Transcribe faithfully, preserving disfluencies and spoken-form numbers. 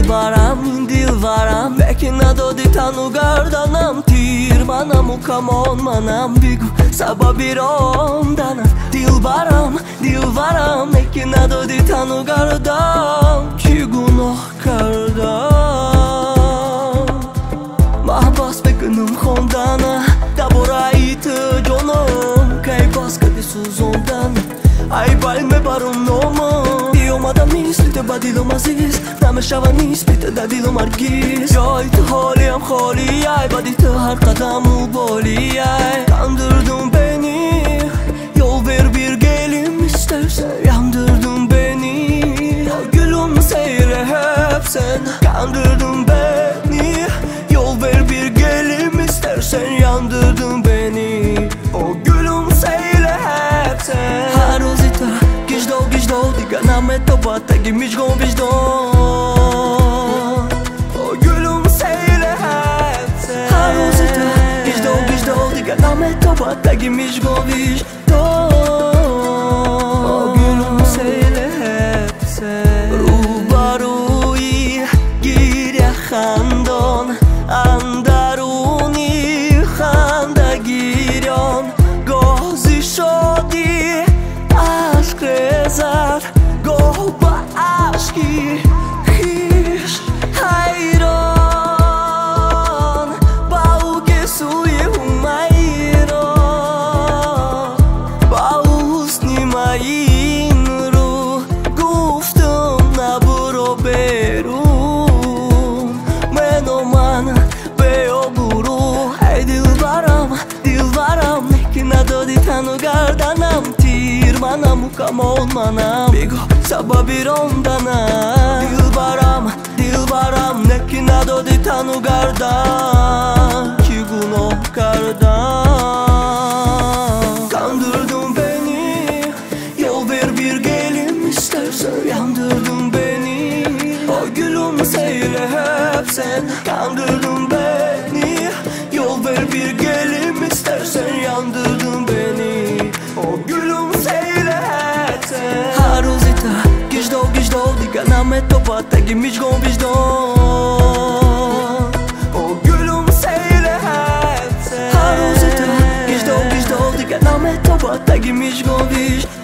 Dilbaram, dilvaram Lekin nadodi tanu gardanam Tir manam u kamon manam Bigu sababirom danam Dilbaram, dilvaram Lekin nadodi tanu gardam Ki gunoh kardam Mahbas bekunum khondana Dabora iti jonum Kay baska di suzondan Ay bal me barum nomo Io madam nisli te badilom aziz Name shava nisli te dadilom argiz Yoy tu holi am kholi Ay badi te her kadam u boli Ay kandırdın beni Yol ver bir gelim istersen Yandırdın beni Gülüm seyre hep sen Kandırdın beni Yol ver bir gelim istersen Yandırdın beni O gülüm seyre hep sen Haruzita Gizdo gizdo Diga name toba Tagi miçgon vicdan O gülüm seyre hep sen Haruzita Gizdo gizdo Diga name toba Tagi miçgon vicdan O gülüm seyre hep sen Rubarui Girya khandon Andaruni khanda giryon Gozi shodi Aşk rezat Goh ba aşki Hish hayron Bau gesuye humayron Bau husni mayin ru Guftum na buro berum Menoman beo buru Hey dilbaram, dilbaram Lekin adodi tanu gardanam Tir manam u kamon manam Bigo sababirom danam Dilbaram, dilbaram Lekin adodi tanu gardan Ki gunoh kardam Kandırdın beni Yol ver bir gelim istersen Yandırdın beni O gülüm seyre hep sen Kandırdın beni Yol ver bir gelim istersen Yandırdın beni O gülüm seyre hep sen Haruzita Gizdo gizdo Diga name toba Tagi miçgon vicdan O gülüm seyre hep sen Haruzita Gizdo gizdo Diga name toba Tagi miçgon vicdan